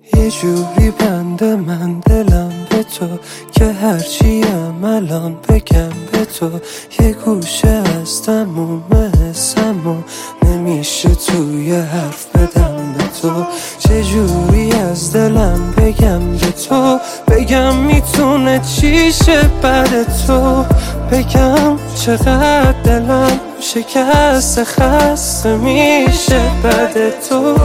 یه جوری بنده من دلم به تو که هرچیم الان بگم به تو یه گوشه از تموم حسمو نمیشه توی حرف بدم به تو. چجوری از دلم بگم به تو، بگم میتونه چی شه بعد تو، بگم چقدر دلم شکسته خسته میشه بعد تو.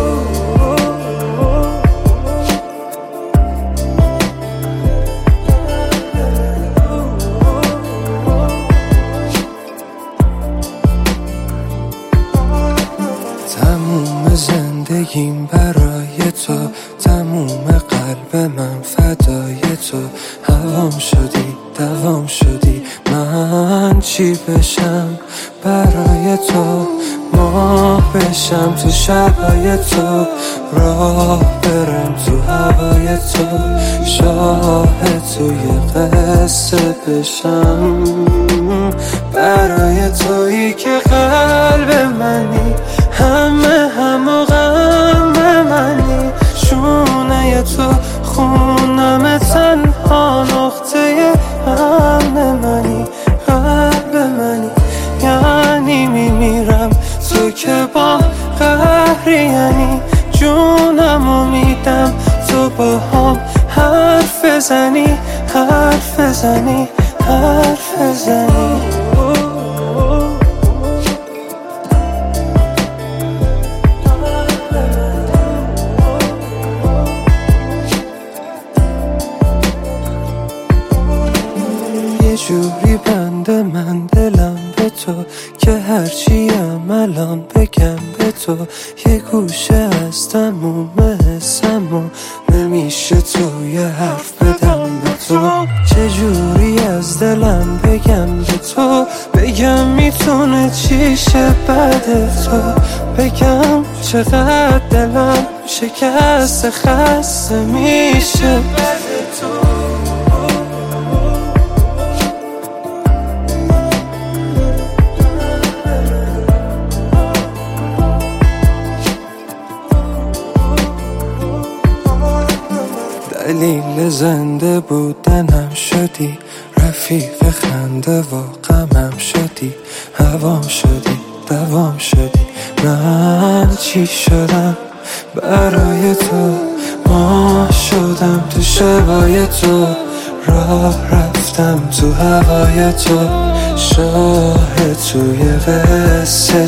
تموم زندگیم برای تو، تموم قلب من فدای تو. هوام شدی دوام شدی، من چی بشم برای تو، ماه بشم تو شبای تو، راه برم تو هوای تو، شاهد توی قصه بشم برای تویی که قلب منی، همه و غم منی، شونه تو خونم تنها نقطه امن منی، قلب منی، یعنی میمیرم تو که با قهری، یعنی جونمو میدم تو با هم حرف بزنی حرف بزنی حرف بزنی. یه جوری بنده من دلم به تو که هرچیم الان بگم به تو یه گوشه از تموم حسمو نمیشه توی حرف بدم به تو. چجوری از دلم بگم به تو، بگم میتونه چی شه بعد تو، بگم چقدر دلم شکسته خسته میشه بعد تو. دلیل زنده بودنم شدی، رفیق خنده و غمم شدی، هوام شدی دوام شدی، من چی شدم برای تو، ماه شدم تو شبای تو، راه رفتم تو هوای تو، شاهد توی قصه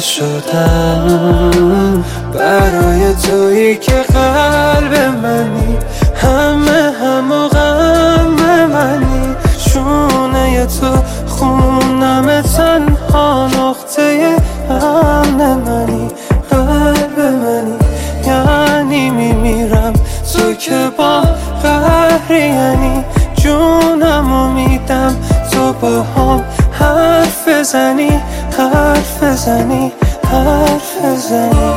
شدم برای تویی که قلب منی، همه و غم منی، شونه تو خونم تنها نقطه امن منی، قلب منی، یعنی میمیرم تو که با قهری، یعنی جونمو میدم تو با هم حرف بزنی حرف بزنی حرف بزنی.